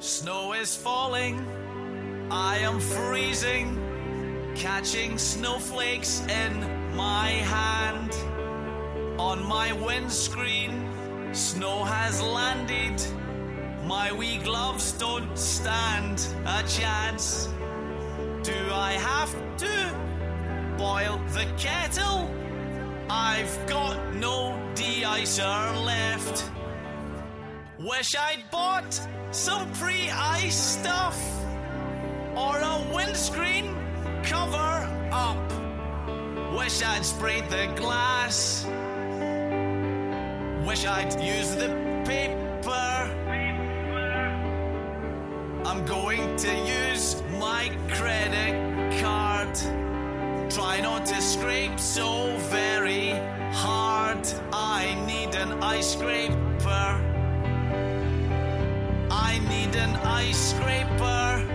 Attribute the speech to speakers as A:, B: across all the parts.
A: Snow is falling, I am freezing, catching snowflakes in my hand. On my windscreen, snow has landed. My wee gloves don't stand a chance. Do I have to boil the kettle? I've got no de-icer left. Wish I'd bought some pre-ice stuff or a windscreen cover up. Wish I'd sprayed the glass. Wish I'd used the paper. I'm going to use my credit card. Try not to scrape so very hard. I need an ice scraper. I need an ice scraper.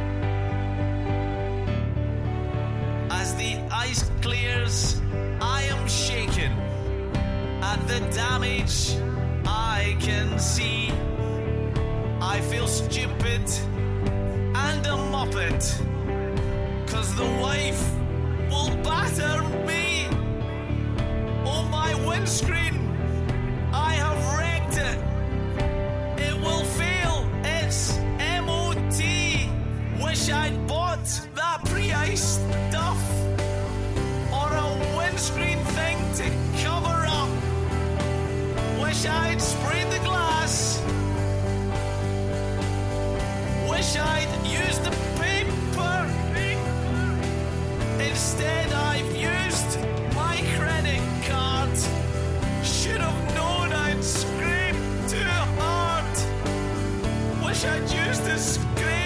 A: As the ice clears, I am shaken at the damage I can see. I feel stupid and a muppet, 'cause the wife will batter me. Oh, my windscreen, I have wrecked it. It will fail its MOT. Wish I'd bought that pre-ice stuff or a windscreen thing to cover up. Wish I'd sprayed the glass. Wish I'd used the paper. Instead, I've used my credit card. Should have known I'd scrape too hard. Wish I'd used the scrape.